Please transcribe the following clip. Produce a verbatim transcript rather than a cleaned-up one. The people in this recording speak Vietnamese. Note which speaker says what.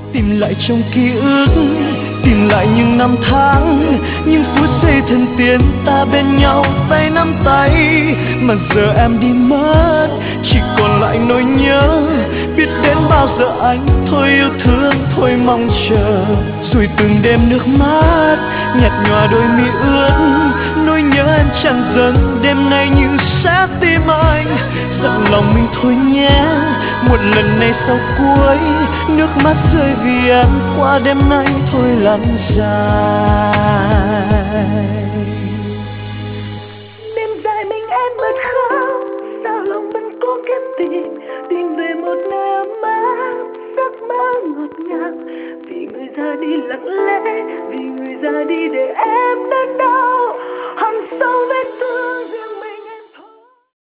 Speaker 1: Tìm lại trong ký ức, tìm lại những năm tháng, những phút giây thân tiên ta bên nhau tay nắm tay. Mà giờ em đi mất, chỉ còn lại nỗi nhớ. Biết đến bao giờ anh thôi yêu thương, thôi mong chờ. Rồi từng đêm nước mắt nhạt nhòa đôi mi ướt, nỗi nhớ em tràn dâng đêm nay như sẽ tim anh. Dặn lòng mình thôi nhé, một lần này sau cuối, nước mắt rơi vì em qua đêm nay thôi lăn dài.
Speaker 2: Đêm dài mình em bật khóc, sao lòng vẫn cố kiếm tìm, tìm về một nơi ấm áp, giấc mơ ngọt ngào. Vì người ra đi lặng lẽ, vì người ra đi để em đớn đau, hằn sâu vết thương.